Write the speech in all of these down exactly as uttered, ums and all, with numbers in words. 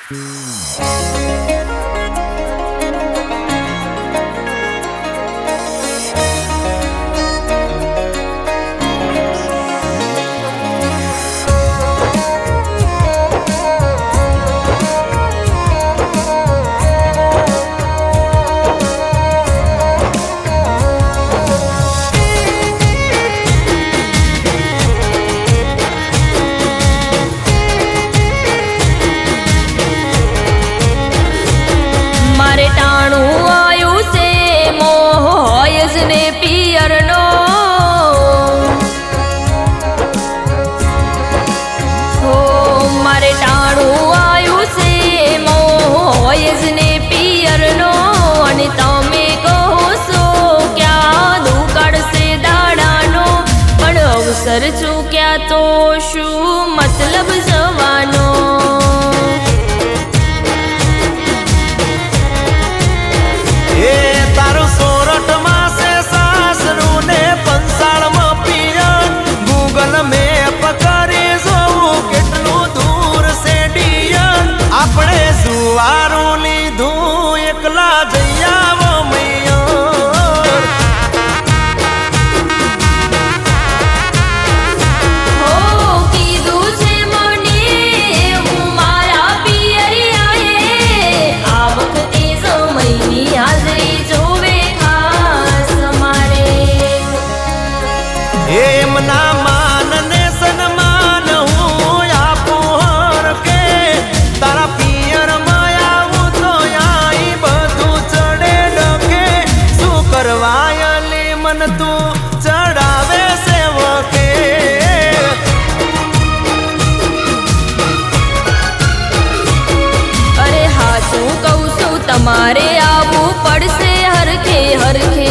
Sir चूक्या तो शू मतलब जवानो ए तारो सोरठ मासे सासरू ने पंसाळ में पिया गूगल मैप करे जोऊ केटलू दूर से डिया आपणे सुवारू लीधू एकला जइयावो मैया एमना मान ने सन्मान हूँ आपू हर के तारा पियर माया हूँ तो आई बधु चढ़े डके शू करवायली मन तू चढ़ावे सेवके अरे हाचू कहूँ छू तमारे आवू पड़से हरखे हरखे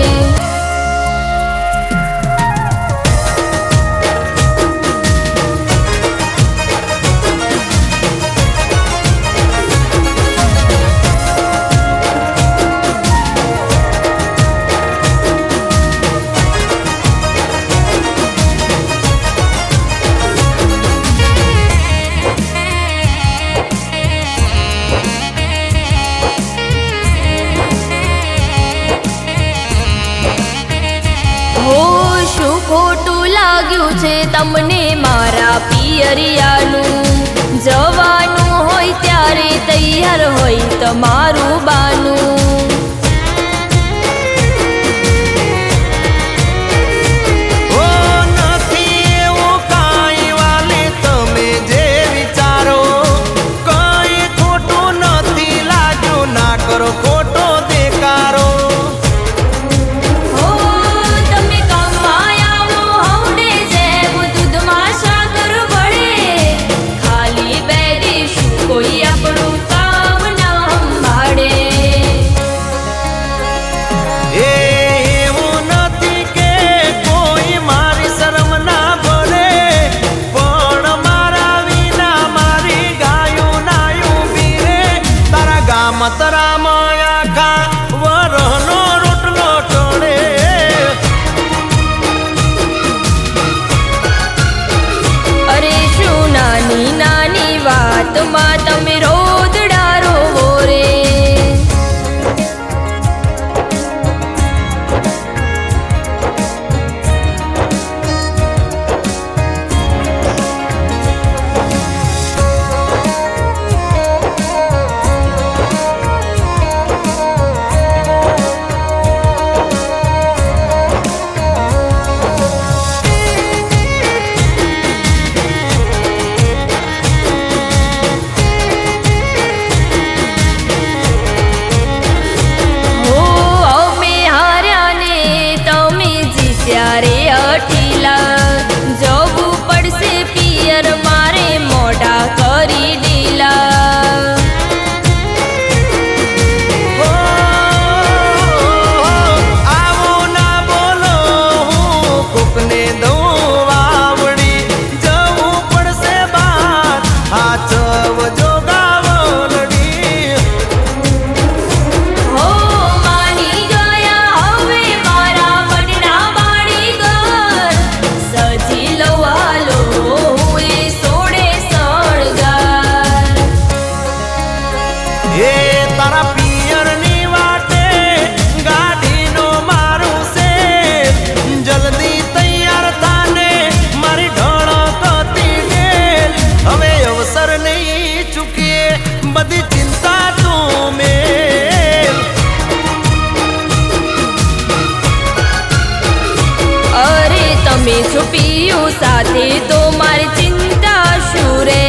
खोटू लाग्यू छे तमने मारा पियरियानु जवानु होय त्यारे तैयार होय तमारू बानु ओ नथी एवुं काई वाले तमे जे विचारो काई खोटू नथी लाग्यू ना करो खोटो देकारो मतरा माया का वरनो रोटलो टोड़े अरे शू नानी नानी बात मां तमे रोदड़ा रोवो रे તમે છો પિયું સાથે તો મારી ચિંતા શું રે.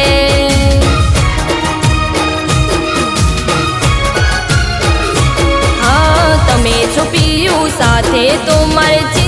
હા તમે છો પિયું સાથે તો મારી